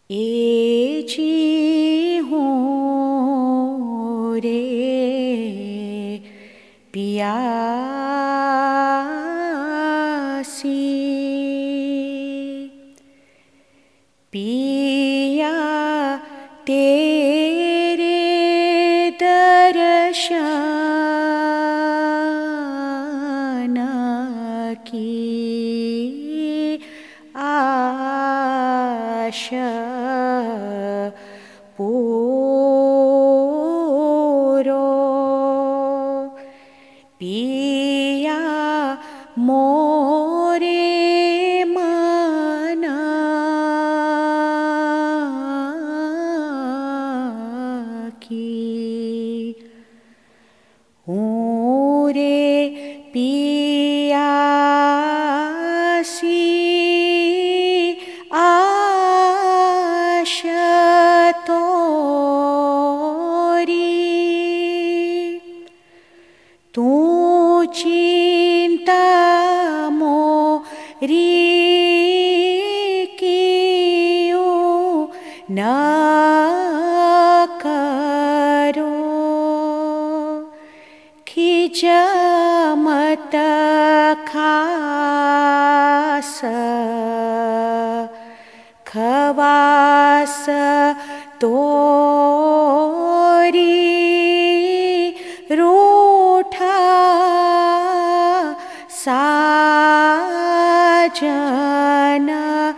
ए जी हूँ रे पियासी, पिया तेरे दर्शन की आशा पूरो, पिया मोरे मना की हूँ रे पियासी, आशा तोरी तू चिंता मोरी क्यों न करो, खिच मत खास खवास तोरी रूठा साजन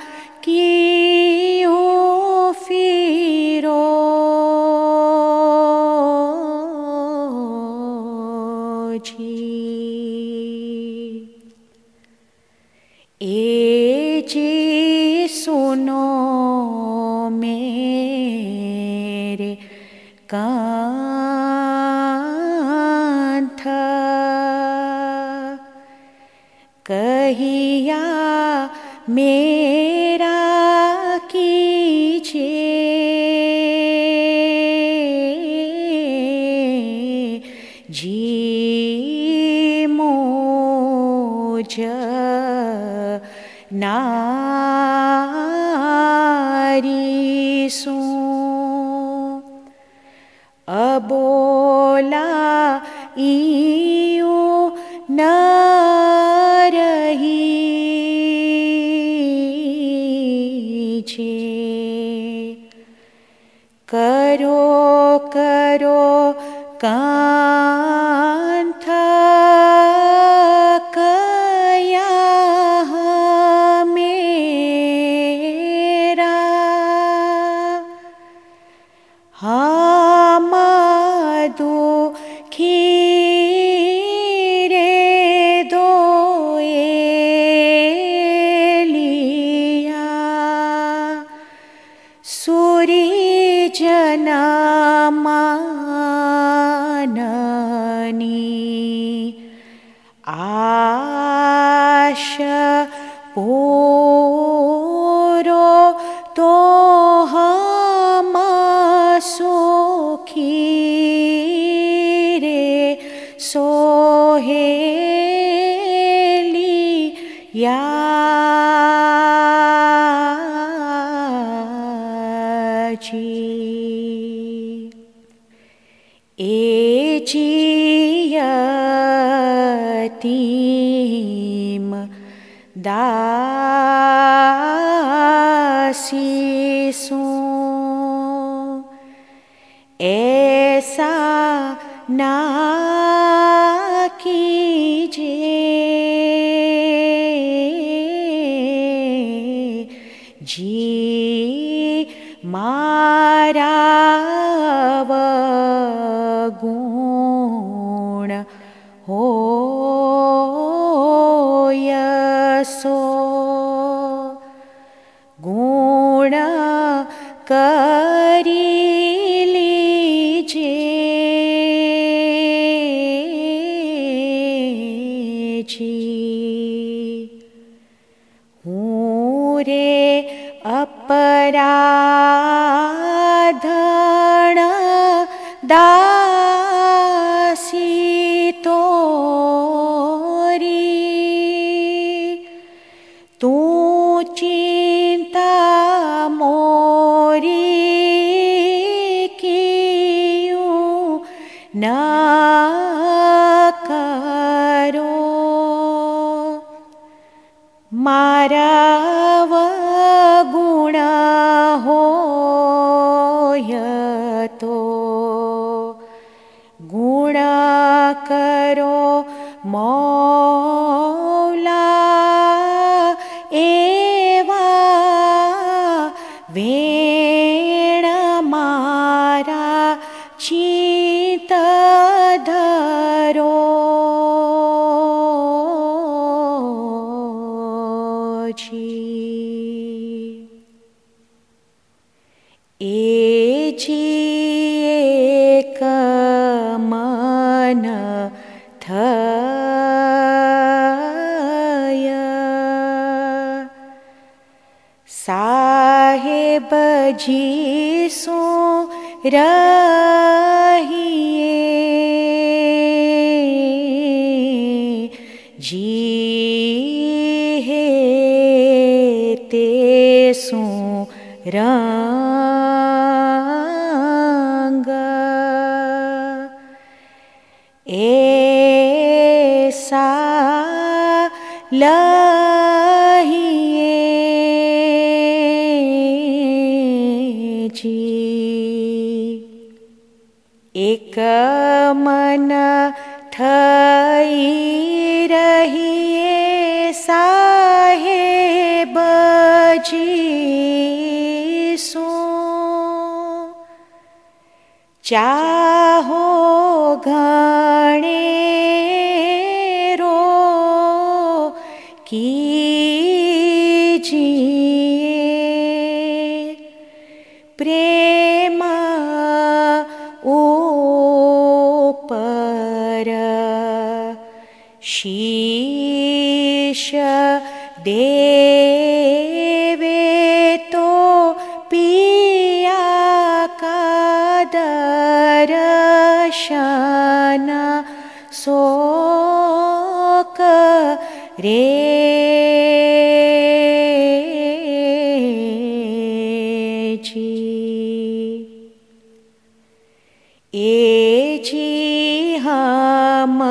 क्यों फिरो जी। ए जी सुनो मेरे कंठ, कहिया मेरा कीजिए जी मोज नारी सो, अबोला इयूं न रही छे, करो करो कांथ कया मेरा, हम दुखी रे दोएलिया, सूरी जनमाननी आश पूरो तो हम सुखी रे सोहेलिया जी। ए जी यतीम दासी सो, ऐसा ना कीजिए जी मारा गुण हो यसो, गुण करी लीजिए जी। हूँ रे अपराधन दासी तोरी, तू चिंता मोरी वगुण होय तो गुण करो मौला एवा वेण मारा चित धरो एक मन थय साहेब जी सो रहिए जी हे ते सो रंग ऐसा लहिए जी एक मन थई रहिए साहेब जी सो चाहो घणेरो कीजिए प्रेम ऊपर शीश देवे तो पिया का दर्शन शोक रे जी ए जी हम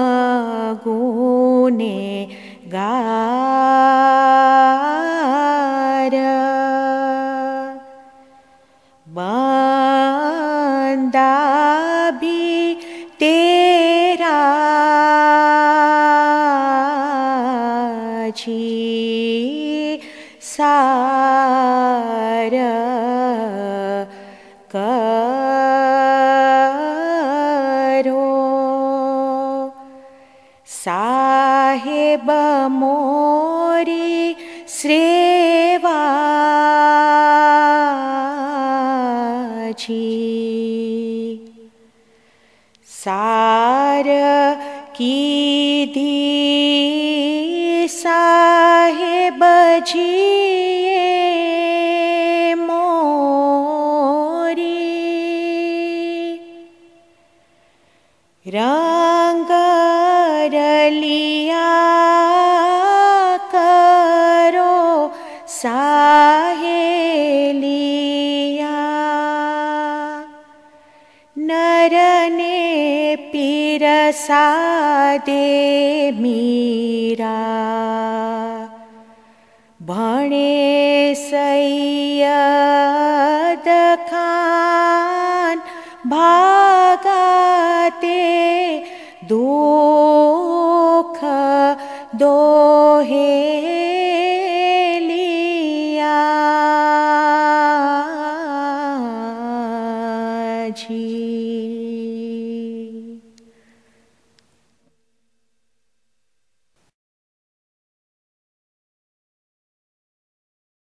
गुने गार बंदा भी तेरा जी सार करो साहेब मोरी सेवा जी सार की दी साहेब जी मोरी रंग रलिया करो साहेलिया नरने पिरसा दे मीरा भणे सई